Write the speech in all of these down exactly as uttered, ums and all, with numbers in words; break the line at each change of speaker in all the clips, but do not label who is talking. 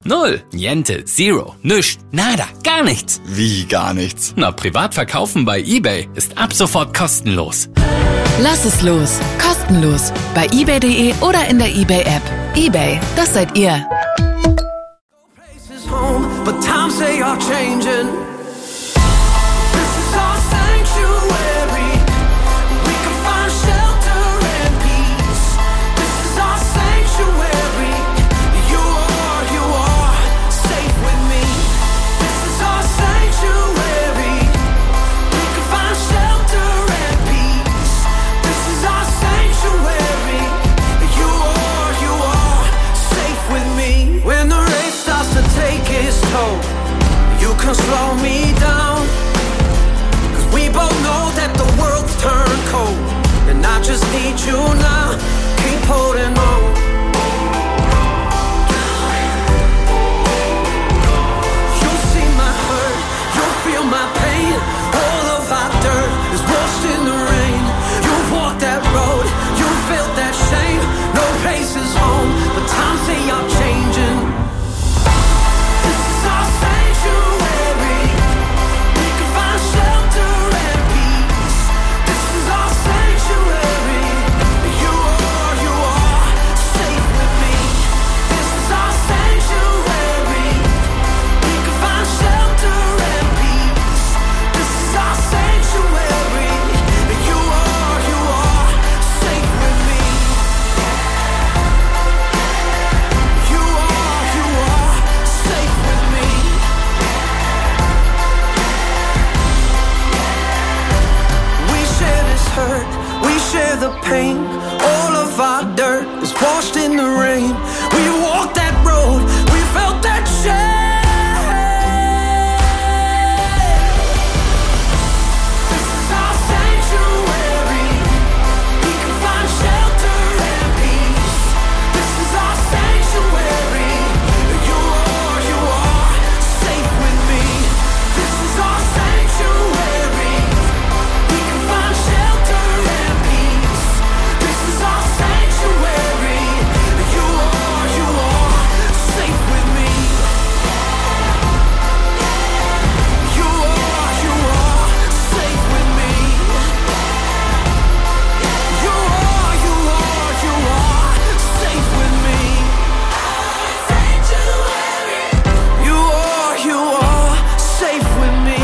Null, niente, zero, nüscht, nada, gar nichts.
Wie gar nichts?
Na, privat verkaufen bei eBay ist ab sofort kostenlos.
Lass es los. Kostenlos. Bei ebay punkt de oder in der eBay-App. eBay, das seid ihr.
Can slow me down, 'cause we both know that the world's turned cold, and I just need you now, keep holding on. You'll see my hurt, you'll feel my pain, all of our dirt is washed in the rain. You've walked that road, you felt that shame, no place is home, but times they are changing. The pain, all of our dirt is washed in the rain. We walked that road, we felt that shame. This is our sanctuary. We can find shelter and peace. This is our sanctuary. You are, you are safe with me. This is our sanctuary. We can find shelter and peace. This is our sanctuary. You are, you are safe with me. You are, you are safe with me. You are, you are, you are safe with me. Sanctuary. You are, you are safe with me.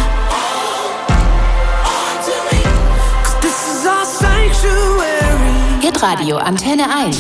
On to me. 'Cause this is our sanctuary.
Hitradio Antenne eins.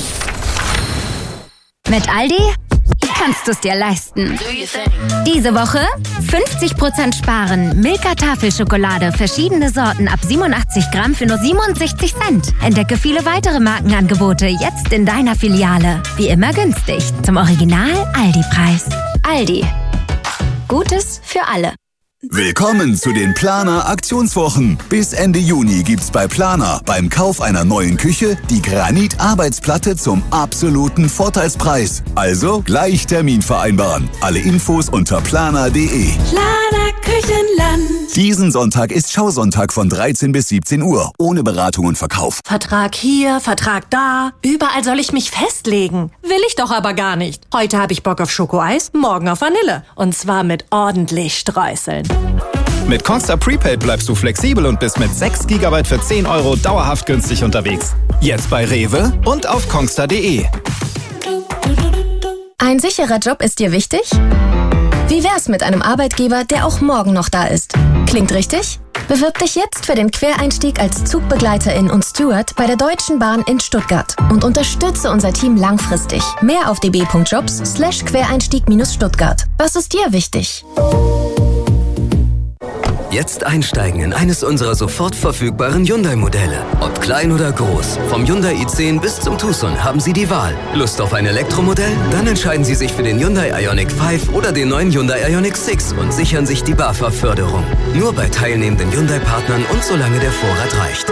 Mit Aldi kannst du es dir leisten. Diese Woche fünfzig Prozent sparen. Milka Tafelschokolade, verschiedene Sorten ab siebenundachtzig Gramm für nur siebenundsechzig Cent. Entdecke viele weitere Markenangebote jetzt in deiner Filiale. Wie immer günstig. Zum Original Aldi-Preis. Aldi. Gutes für alle.
Willkommen zu den Planer Aktionswochen. Bis Ende Juni gibt's bei Planer beim Kauf einer neuen Küche die Granit-Arbeitsplatte zum absoluten Vorteilspreis. Also gleich Termin vereinbaren. Alle Infos unter planer punkt de.
Planer Küchenland.
Diesen Sonntag ist Schausonntag von dreizehn bis siebzehn Uhr. Ohne Beratung und Verkauf.
Vertrag hier, Vertrag da. Überall soll ich mich festlegen. Will ich doch aber gar nicht. Heute habe ich Bock auf Schokoeis, morgen auf Vanille. Und zwar mit ordentlich Streuseln.
Mit Congstar Prepaid bleibst du flexibel und bist mit sechs Gigabyte für zehn Euro dauerhaft günstig unterwegs. Jetzt bei Rewe und auf kongstar punkt de.
Ein sicherer Job ist dir wichtig? Wie wär's mit einem Arbeitgeber, der auch morgen noch da ist? Klingt richtig? Bewirb dich jetzt für den Quereinstieg als Zugbegleiterin und Steward bei der Deutschen Bahn in Stuttgart und unterstütze unser Team langfristig. Mehr auf d b punkt jobs slash Quereinstieg minus Stuttgart. Was ist dir wichtig?
Jetzt einsteigen in eines unserer sofort verfügbaren Hyundai-Modelle. Ob klein oder groß, vom Hyundai i zehn bis zum Tucson haben Sie die Wahl. Lust auf ein Elektromodell? Dann entscheiden Sie sich für den Hyundai Ioniq fünf oder den neuen Hyundai Ioniq sechs und sichern sich die BAFA-Förderung. Nur bei teilnehmenden Hyundai-Partnern und solange der Vorrat reicht.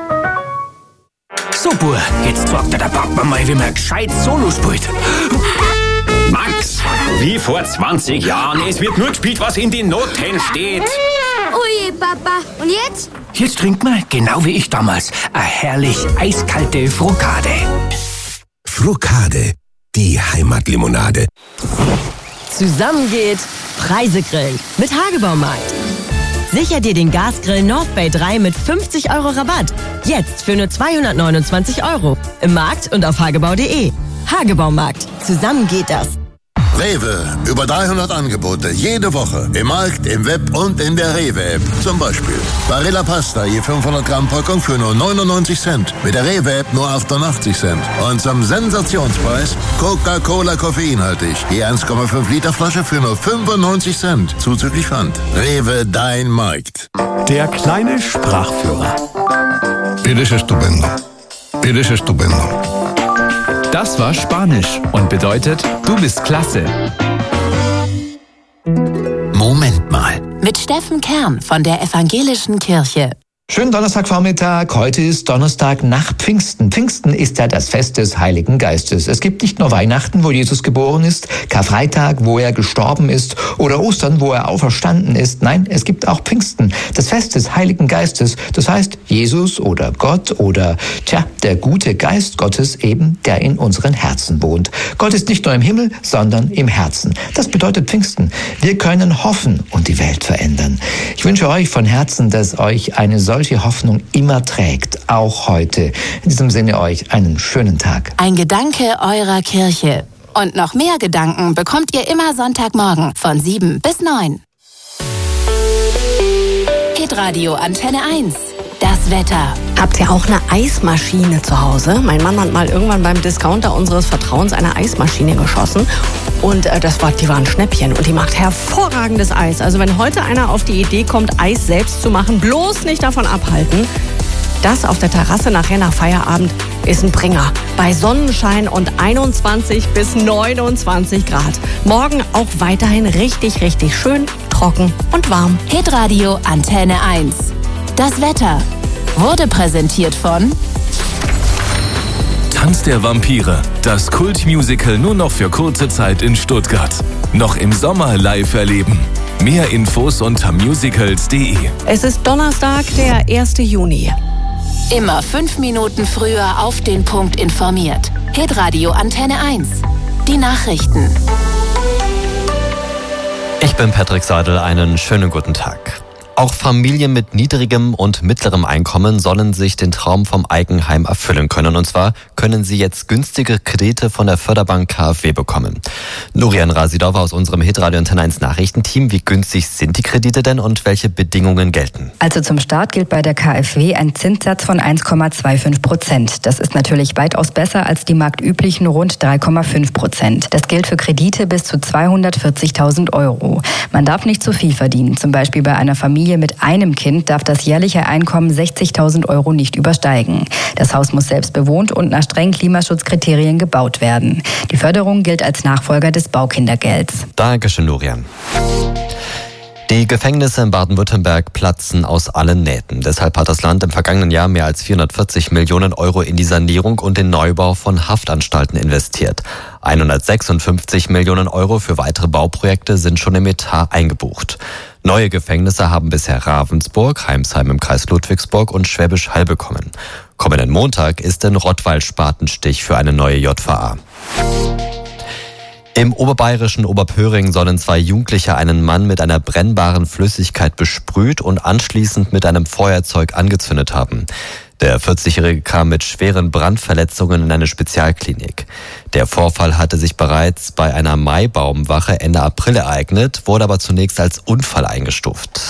So, Bur, jetzt sagt der Papa mal, wie man gescheit Solo spielt.
Max, wie vor zwanzig Jahren, es wird nur gespielt, was in den Noten steht.
Ui, Papa, und jetzt?
Jetzt trinkt man, genau wie ich damals, eine herrlich eiskalte Frukade.
Frukade, die Heimatlimonade.
Zusammen geht Preise grillen mit Hagebaumarkt. Sicher dir den Gasgrill North Bay drei mit fünfzig Euro Rabatt. Jetzt für nur zweihundertneunundzwanzig Euro. Im Markt und auf hagebau punkt de. Hagebaumarkt. Zusammen geht das.
Rewe. Über dreihundert Angebote. Jede Woche. Im Markt, im Web und in der Rewe-App. Zum Beispiel Barilla Pasta je fünfhundert Gramm Packung für nur neunundneunzig Cent. Mit der Rewe-App nur achtundachtzig Cent. Und zum Sensationspreis Coca-Cola koffeinhaltig. Je eins Komma fünf Liter Flasche für nur fünfundneunzig Cent. Zuzüglich Pfand. Rewe, dein Markt.
Der kleine Sprachführer.
Eres estupendo. Eres estupendo.
Das war Spanisch und bedeutet, du bist klasse.
Moment mal.
Mit Steffen Kern von der Evangelischen Kirche.
Schönen Donnerstagvormittag. Heute ist Donnerstag nach Pfingsten. Pfingsten ist ja das Fest des Heiligen Geistes. Es gibt nicht nur Weihnachten, wo Jesus geboren ist, Karfreitag, wo er gestorben ist, oder Ostern, wo er auferstanden ist. Nein, es gibt auch Pfingsten, das Fest des Heiligen Geistes. Das heißt, Jesus oder Gott oder, tja, der gute Geist Gottes eben, der in unseren Herzen wohnt. Gott ist nicht nur im Himmel, sondern im Herzen. Das bedeutet Pfingsten. Wir können hoffen und die Welt verändern. Ich wünsche euch von Herzen, dass euch eine solche solche Hoffnung immer trägt, auch heute. In diesem Sinne euch einen schönen Tag.
Ein Gedanke eurer Kirche. Und noch mehr Gedanken bekommt ihr immer Sonntagmorgen von sieben bis neun. Hitradio Antenne eins. Das Wetter.
Habt ihr auch eine Eismaschine zu Hause? Mein Mann hat mal irgendwann beim Discounter unseres Vertrauens eine Eismaschine geschossen. Und äh, das war, die war ein Schnäppchen und die macht hervorragendes Eis. Also wenn heute einer auf die Idee kommt, Eis selbst zu machen, bloß nicht davon abhalten. Das auf der Terrasse nachher nach Feierabend ist ein Bringer. Bei Sonnenschein und einundzwanzig bis neunundzwanzig Grad. Morgen auch weiterhin richtig, richtig schön, trocken und warm.
Hitradio Antenne eins. Das Wetter wurde präsentiert von
Tanz der Vampire, das Kultmusical nur noch für kurze Zeit in Stuttgart. Noch im Sommer live erleben. Mehr Infos unter musicals punkt de.
Es ist Donnerstag, der erste Juni.
Immer fünf Minuten früher auf den Punkt informiert. Hitradio Antenne eins. Die Nachrichten.
Ich bin Patrick Seidel, einen schönen guten Tag. Auch Familien mit niedrigem und mittlerem Einkommen sollen sich den Traum vom Eigenheim erfüllen können. Und zwar können sie jetzt günstige Kredite von der Förderbank K f W bekommen. Nurian Rasidova aus unserem Hitradio Antenne eins Nachrichtenteam. Wie günstig sind die Kredite denn und welche Bedingungen gelten?
Also zum Start gilt bei der K f W ein Zinssatz von eins Komma fünfundzwanzig Prozent. Das ist natürlich weitaus besser als die marktüblichen rund drei Komma fünf Prozent. Das gilt für Kredite bis zu zweihundertvierzigtausend Euro. Man darf nicht zu viel verdienen. Zum Beispiel bei einer Familie mit einem Kind darf das jährliche Einkommen sechzigtausend Euro nicht übersteigen. Das Haus muss selbst bewohnt und nach strengen Klimaschutzkriterien gebaut werden. Die Förderung gilt als Nachfolger des Baukindergelds.
Dankeschön, Nurian. Die Gefängnisse in Baden-Württemberg platzen aus allen Nähten. Deshalb hat das Land im vergangenen Jahr mehr als vierhundertvierzig Millionen Euro in die Sanierung und den Neubau von Haftanstalten investiert. hundertsechsundfünfzig Millionen Euro für weitere Bauprojekte sind schon im Etat eingebucht. Neue Gefängnisse haben bisher Ravensburg, Heimsheim im Kreis Ludwigsburg und Schwäbisch Hall bekommen. Kommenden Montag ist in Rottweil Spatenstich für eine neue J V A. Im oberbayerischen Oberpöhring sollen zwei Jugendliche einen Mann mit einer brennbaren Flüssigkeit besprüht und anschließend mit einem Feuerzeug angezündet haben. Der vierzigjährige kam mit schweren Brandverletzungen in eine Spezialklinik. Der Vorfall hatte sich bereits bei einer Maibaumwache Ende April ereignet, wurde aber zunächst als Unfall eingestuft.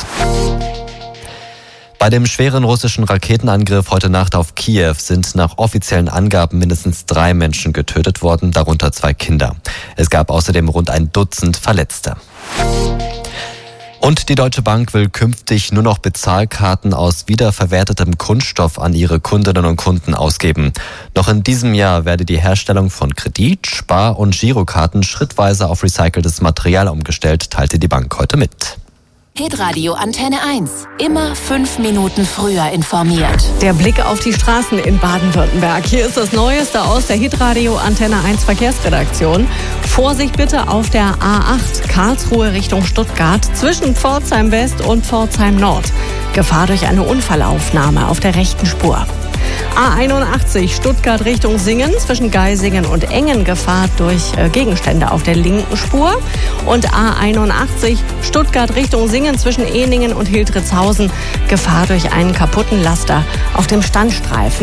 Bei dem schweren russischen Raketenangriff heute Nacht auf Kiew sind nach offiziellen Angaben mindestens drei Menschen getötet worden, darunter zwei Kinder. Es gab außerdem rund ein Dutzend Verletzte. Und die Deutsche Bank will künftig nur noch Bezahlkarten aus wiederverwertetem Kunststoff an ihre Kundinnen und Kunden ausgeben. Noch in diesem Jahr werde die Herstellung von Kredit-, Spar- und Girokarten schrittweise auf recyceltes Material umgestellt, teilte die Bank heute mit.
Hitradio Antenne eins. Immer fünf Minuten früher informiert.
Der Blick auf die Straßen in Baden-Württemberg. Hier ist das Neueste aus der Hitradio Antenne eins Verkehrsredaktion. Vorsicht bitte auf der A acht Karlsruhe Richtung Stuttgart zwischen Pforzheim West und Pforzheim Nord. Gefahr durch eine Unfallaufnahme auf der rechten Spur. A einundachtzig Stuttgart Richtung Singen zwischen Geisingen und Engen Gefahr durch äh, Gegenstände auf der linken Spur. Und A einundachtzig Stuttgart Richtung Singen zwischen Ehningen und Hildritzhausen Gefahr durch einen kaputten Laster auf dem Standstreifen.